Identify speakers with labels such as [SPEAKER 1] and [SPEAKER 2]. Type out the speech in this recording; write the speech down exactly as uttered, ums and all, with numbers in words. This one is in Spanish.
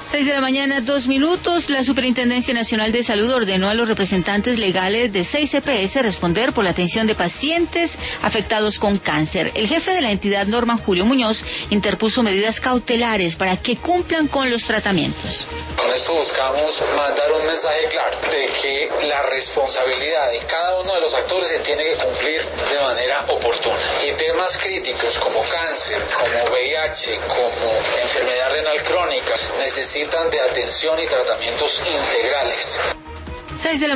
[SPEAKER 1] Seis de la mañana, dos minutos. La Superintendencia Nacional de Salud ordenó a los representantes legales de seis E P S responder por la atención de pacientes afectados con cáncer. El jefe de la entidad, Norman Julio Muñoz, interpuso medidas cautelares para que cumplan con los tratamientos.
[SPEAKER 2] Con esto buscamos mandar un mensaje claro de que la responsabilidad de cada uno de los actores se tiene que cumplir de manera oportuna. Y temas críticos como cáncer, como V I H, como enfermedad renal crónica, necesitan de atención y tratamientos integrales.
[SPEAKER 1] Seis de la